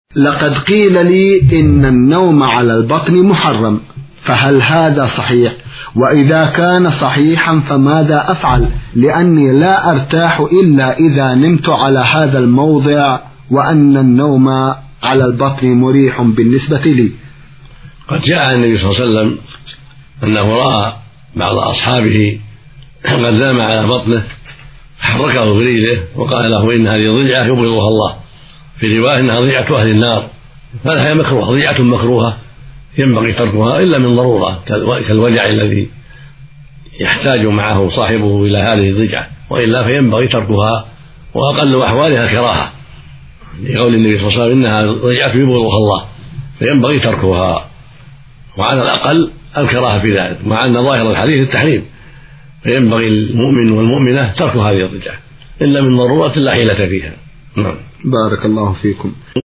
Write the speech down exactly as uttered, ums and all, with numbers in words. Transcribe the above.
لقد قيل لي إن النوم على البطن محرم، فهل هذا صحيح؟ وإذا كان صحيحا فماذا أفعل؟ لأني لا أرتاح إلا إذا نمت على هذا الموضع، وأن النوم على البطن مريح بالنسبة لي. قد جاء عن النبي صلى الله عليه وسلم أنه رأى بعض أصحابه قد نام على بطنه حركه برجله وقال له إن هذه ضيعة يبغضها الله، في رواية إنها ضيعة أهل النار، فهي مكروهة، ضيعة مكروهة ينبغي تركها إلا من ضرورة كالوجع الذي يحتاج معه صاحبه إلى هذه الضيعة، وإلا فينبغي تركها، وأقل أحوالها كراهة، لقول النبي صلى الله عليه وسلم إنها ضيعة يبغضها الله، فينبغي تركها، وعلى الأقل الكراهة في ذلك، مع أن ظاهر الحديث التحريم، فينبغي المؤمن والمؤمنة ترك هذه الضيعة إلا من ضرورة لا حيلة فيها. بارك الله فيكم.